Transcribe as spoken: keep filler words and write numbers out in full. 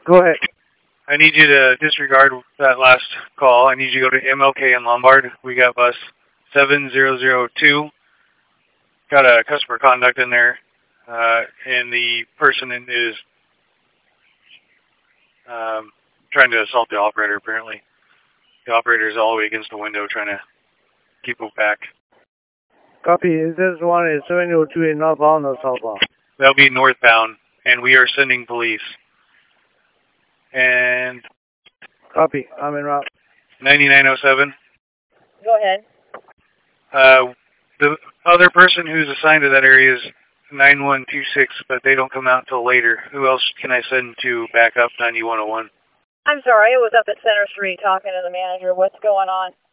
Go ahead. I need you to disregard that last call. I need you to go to M L K in Lombard. We got bus seven zero zero two. Got a customer conduct in there, uh, and the person is um, trying to assault the operator, apparently. The operator is all the way against the window trying to keep him back. Copy. This one is seven zero two in northbound or southbound? That'll be northbound, and we are sending police. And... Copy. I'm en route. ninety-nine oh seven. Go ahead. Uh, the other person who's assigned to that area is nine one two six, but they don't come out until later. Who else can I send to back up ninety-one oh one? I'm sorry, I was up at Center Street talking to the manager. What's going on?